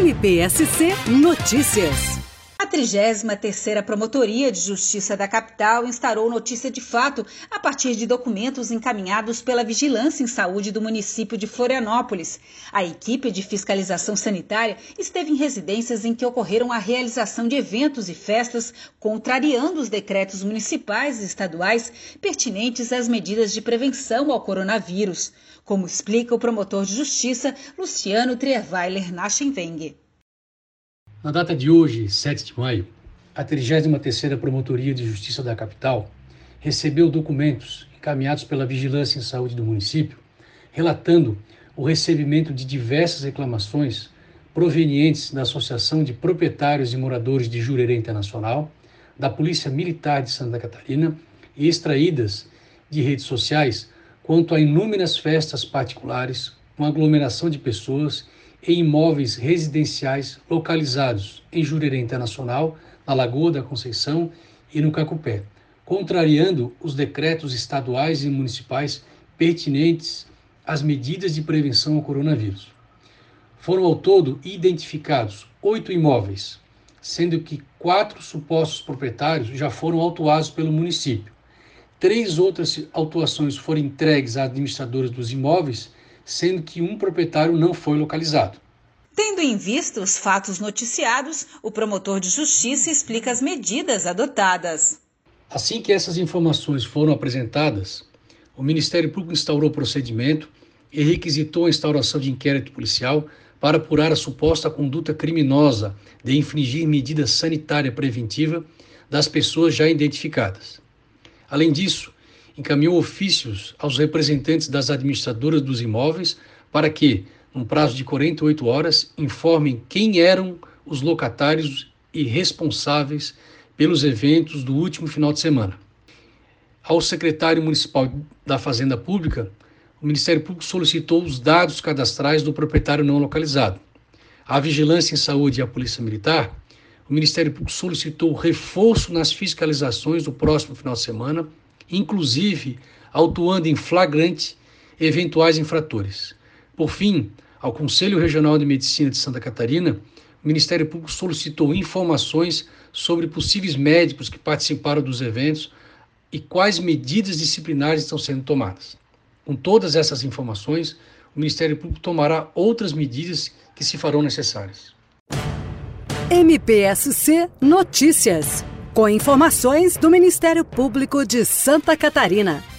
MPSC Notícias. A 33ª Promotoria de Justiça da Capital instaurou notícia de fato a partir de documentos encaminhados pela Vigilância em Saúde do município de Florianópolis. A equipe de fiscalização sanitária esteve em residências em que ocorreram a realização de eventos e festas, contrariando os decretos municipais e estaduais pertinentes às medidas de prevenção ao coronavírus, como explica o promotor de Justiça Luciano Trierweiler Nachenweng. Na data de hoje, 7 de maio, a 33ª Promotoria de Justiça da Capital recebeu documentos encaminhados pela Vigilância em Saúde do município, relatando o recebimento de diversas reclamações provenientes da Associação de Proprietários e Moradores de Jurerê Internacional, da Polícia Militar de Santa Catarina e extraídas de redes sociais quanto a inúmeras festas particulares com aglomeração de pessoas em imóveis residenciais localizados em Jurerê Internacional, na Lagoa da Conceição e no Cacupé, contrariando os decretos estaduais e municipais pertinentes às medidas de prevenção ao coronavírus. Foram ao todo identificados 8 imóveis, sendo que 4 supostos proprietários já foram autuados pelo município. 3 outras autuações foram entregues a administradores dos imóveis, sendo que um proprietário não foi localizado. Tendo em vista os fatos noticiados, o promotor de justiça explica as medidas adotadas. Assim que essas informações foram apresentadas, o Ministério Público instaurou procedimento e requisitou a instauração de inquérito policial para apurar a suposta conduta criminosa de infringir medida sanitária preventiva das pessoas já identificadas. Além disso, encaminhou ofícios aos representantes das administradoras dos imóveis para que, num prazo de 48 horas, informem quem eram os locatários e responsáveis pelos eventos do último final de semana. Ao secretário municipal da Fazenda Pública, o Ministério Público solicitou os dados cadastrais do proprietário não localizado. À Vigilância em Saúde e à Polícia Militar, o Ministério Público solicitou reforço nas fiscalizações do próximo final de semana, inclusive autuando em flagrante eventuais infratores. Por fim, ao Conselho Regional de Medicina de Santa Catarina, o Ministério Público solicitou informações sobre possíveis médicos que participaram dos eventos e quais medidas disciplinares estão sendo tomadas. Com todas essas informações, o Ministério Público tomará outras medidas que se farão necessárias. MPSC Notícias, com informações do Ministério Público de Santa Catarina.